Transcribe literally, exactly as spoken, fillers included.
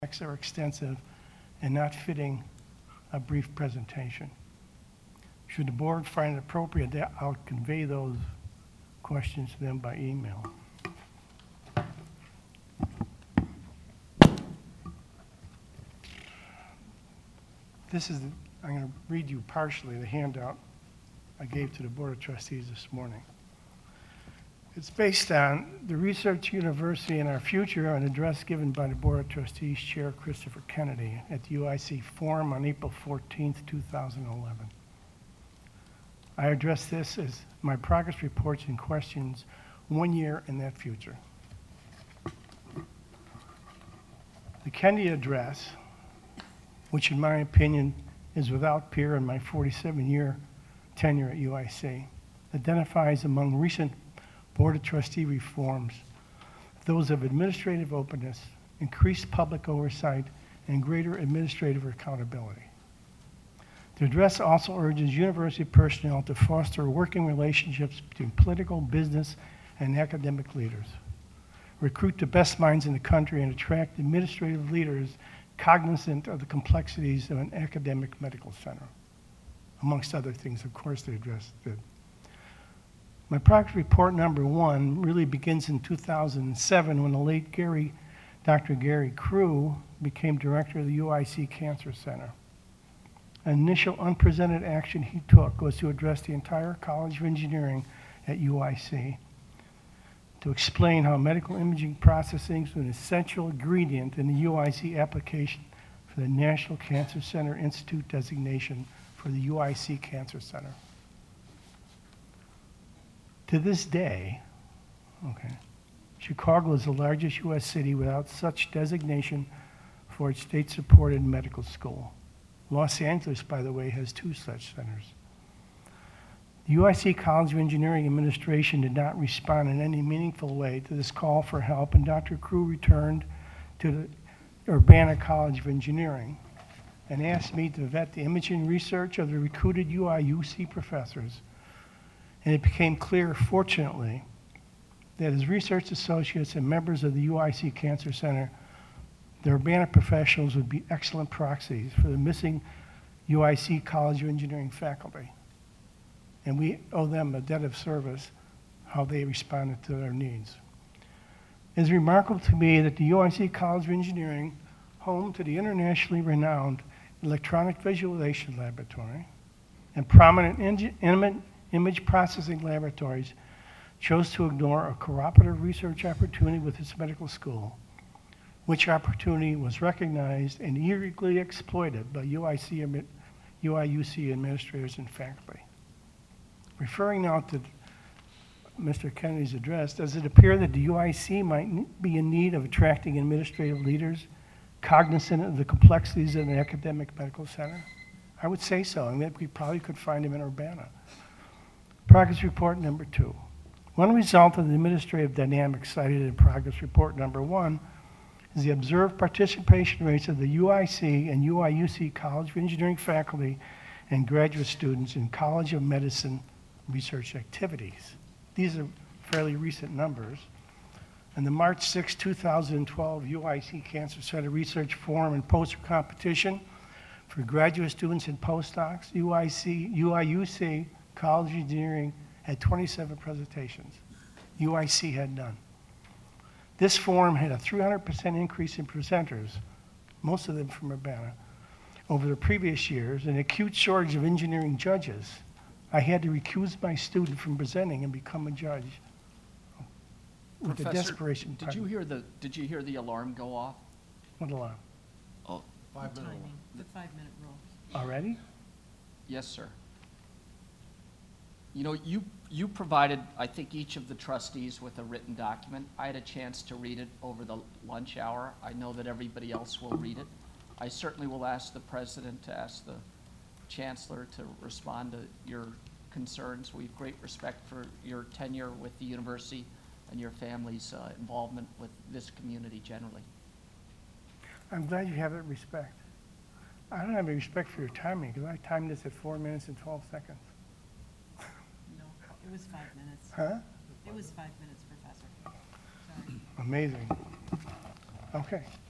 Facts are extensive and not fitting a brief presentation. Should the board find it appropriate, I'll convey those questions to them by email. This is, the, I'm going to read you partially the handout I gave to the Board of Trustees this morning. It's based on the Research University and Our Future, an address given by the Board of Trustees Chair Christopher Kennedy at the U I C Forum on April fourteenth, two thousand eleven. I address this as my progress reports and questions one year in that future. The Kennedy address, which in my opinion is without peer in my forty-seven year tenure at U I C, identifies among recent Board of Trustee reforms those of administrative openness, increased public oversight, and greater administrative accountability. The address also urges university personnel to foster working relationships between political, business, and academic leaders, recruit the best minds in the country, and attract administrative leaders cognizant of the complexities of an academic medical center, amongst other things, of course, the address did. My progress report number one really begins in two thousand seven when the late Gary, Doctor Gary Crew became director of the U I C Cancer Center. An initial unprecedented action he took was to address the entire College of Engineering at U I C to explain how medical imaging processing is an essential ingredient in the U I C application for the National Cancer Center Institute designation for the U I C Cancer Center. To this day, okay, Chicago is the largest U S city without such designation for its state-supported medical school. Los Angeles, by the way, has two such centers. The U I C College of Engineering administration did not respond in any meaningful way to this call for help, and Doctor Crew returned to the Urbana College of Engineering and asked me to vet the imaging research of the recruited U I U C professors. And it became clear, fortunately, that as research associates and members of the U I C Cancer Center, the Urbana professionals would be excellent proxies for the missing U I C College of Engineering faculty. And we owe them a debt of service, how they responded to their needs. It is remarkable to me that the U I C College of Engineering, home to the internationally renowned Electronic Visualization Laboratory and prominent in- image processing laboratories, chose to ignore a cooperative research opportunity with its medical school, which opportunity was recognized and eagerly exploited by U I C, U I U C administrators and faculty. Referring now to Mister Kennedy's address, does it appear that the U I C might be in need of attracting administrative leaders cognizant of the complexities of an academic medical center? I would say so, and that we probably could find them in Urbana. Progress report number two. One result of the administrative dynamics cited in progress report number one is the observed participation rates of the U I C and U I U C College of Engineering faculty and graduate students in College of Medicine research activities. These are fairly recent numbers. In the March sixth, two thousand twelve U I C Cancer Center Research Forum and Poster Competition for graduate students and postdocs, U I C, U I U C College of Engineering had twenty-seven presentations. U I C had none. This forum had a three hundred percent increase in presenters, most of them from Urbana, over the previous years, and an acute shortage of engineering judges. I had to recuse my student from presenting and become a judge. With the Professor, desperation. did you hear the did you hear the alarm go off? What alarm? Oh, Five minute timing, the five-minute rule. Already? yes, sir. You know, you you provided, I think, each of the trustees with a written document. I had a chance to read it over the lunch hour. I know that everybody else will read it. I certainly will ask the president to ask the chancellor to respond to your concerns. We have great respect for your tenure with the university and your family's uh, involvement with this community generally. I'm glad you have that respect. I don't have any respect for your timing because I timed this at four minutes and twelve seconds. No, it was five minutes. Huh? It was five minutes, Professor. Sorry. Amazing. Okay.